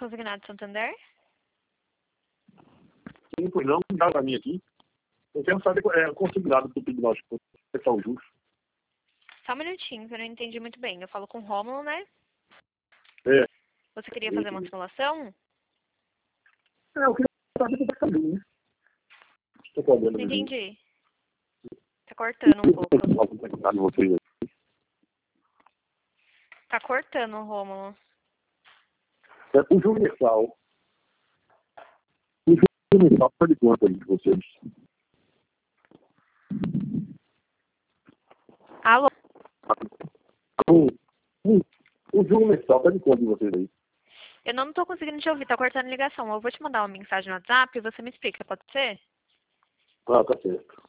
Consignado Santander? Sim, pois não, dá para mim aqui. Eu quero saber o consignado do pedido nós, pessoal justo. Só um minutinho, que eu não entendi muito bem. Eu falo com o Rômulo, né? É. Você queria fazer uma simulação? Eu queria saber o que tá né? Estou podendo. Não entendi. Tá cortando um pouco. Tá cortando, Rômulo. O João Universal. O João Universal está de quanto aí de vocês? Alô? O João Universal está de quanto de vocês aí? Eu não tô conseguindo te ouvir, tá cortando a ligação. Eu vou te mandar uma mensagem no WhatsApp e você me explica, pode ser? Ah, tá certo.